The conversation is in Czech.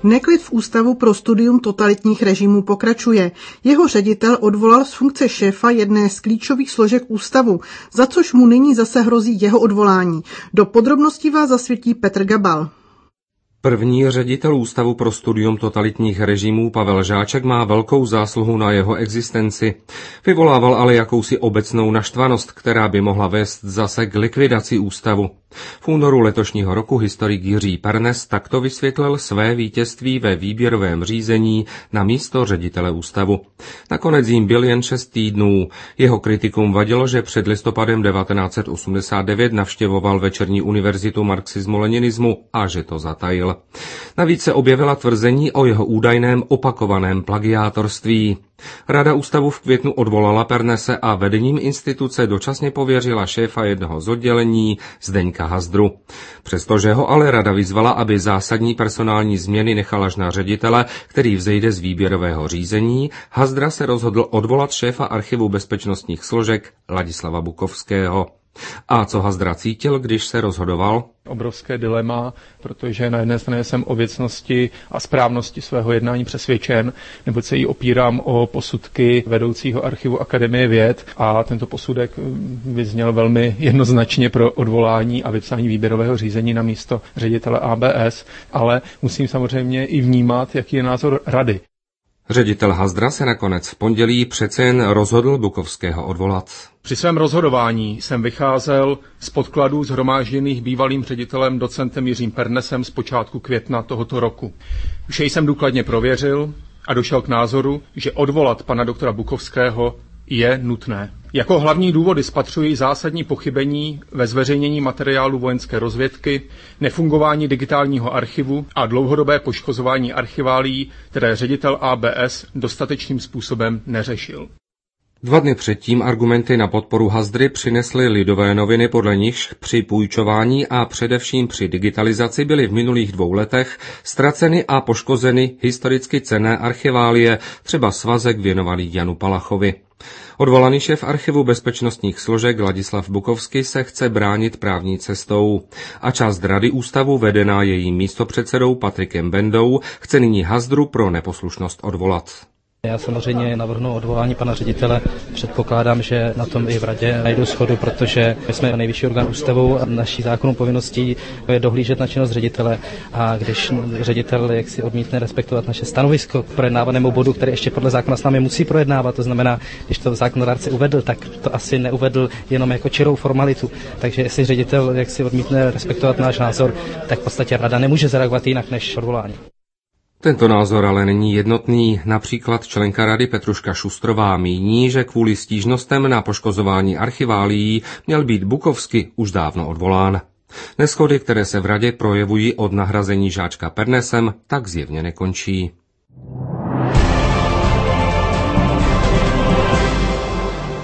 Neklid v Ústavu pro studium totalitních režimů pokračuje. Jeho ředitel odvolal z funkce šéfa jedné z klíčových složek ústavu, za což mu nyní zase hrozí jeho odvolání. Do podrobností vás zasvětí Petr Gabal. První ředitel Ústavu pro studium totalitních režimů Pavel Žáček má velkou zásluhu na jeho existenci. Vyvolával ale jakousi obecnou naštvanost, která by mohla vést zase k likvidaci ústavu. V únoru letošního roku historik Jiří Pernes takto vysvětlil své vítězství ve výběrovém řízení na místo ředitele ústavu. Nakonec jim byl jen 6 týdnů. Jeho kritikům vadilo, že před listopadem 1989 navštěvoval Večerní univerzitu marxismu-leninismu a že to zatajil. Navíc se objevila tvrzení o jeho údajném opakovaném plagiátorství. Rada ústavu v květnu odvolala Pernese a vedením instituce dočasně pověřila šéfa jednoho z oddělení Zdeňka Hazdru. Přestože ho ale rada vyzvala, aby zásadní personální změny nechal až na ředitele, který vzejde z výběrového řízení, Hazdra se rozhodl odvolat šéfa archivu bezpečnostních složek Ladislava Bukovského. A co Hazdra cítil, když se rozhodoval? Obrovské dilema, protože na jedné straně jsem o věcnosti a správnosti svého jednání přesvědčen, neboť se jí opírám o posudky vedoucího archivu Akademie věd a tento posudek vyzněl velmi jednoznačně pro odvolání a vypsání výběrového řízení na místo ředitele ABS, ale musím samozřejmě i vnímat, jaký je názor rady. Ředitel Hazdra se nakonec v pondělí přece jen rozhodl Bukovského odvolat. Při svém rozhodování jsem vycházel z podkladů shromážděných bývalým ředitelem docentem Jiřím Pernesem z počátku května tohoto roku. Vše jsem důkladně prověřil a došel k názoru, že odvolat pana doktora Bukovského je nutné. Jako hlavní důvody spatřuji zásadní pochybení ve zveřejnění materiálu vojenské rozvědky, nefungování digitálního archivu a dlouhodobé poškozování archiválií, které ředitel ABS dostatečným způsobem neřešil. 2 dny předtím argumenty na podporu Hazdry přinesly Lidové noviny, podle nichž při půjčování a především při digitalizaci byly v minulých 2 letech ztraceny a poškozeny historicky cenné archiválie, třeba svazek věnovaný Janu Palachovi. Odvolaný šéf archivu bezpečnostních složek Ladislav Bukovský se chce bránit právní cestou a část rady ústavu, vedená jejím místopředsedou Patrikem Bendou, chce nyní Hazdru pro neposlušnost odvolat. Já samozřejmě navrhnu odvolání pana ředitele. Předpokládám, že na tom i v radě najdu shodu, protože my jsme nejvyšší orgán ústavu a naší zákonnou povinností je dohlížet na činnost ředitele. A když ředitel jaksi odmítne respektovat naše stanovisko k projednávanému bodu, který ještě podle zákona s námi musí projednávat, to znamená, když to zákonodárce uvedl, tak to asi neuvedl jenom jako čirou formalitu. Takže jestli ředitel jaksi odmítne respektovat náš názor, tak v podstatě rada nemůže zareagovat jinak než odvolání. Tento názor ale není jednotný. Například členka rady Petruška Šustrová míní, že kvůli stížnostem na poškozování archiválií měl být Bukovský už dávno odvolán. Neshody, které se v radě projevují od nahrazení Žáčka Pernesem, tak zjevně nekončí.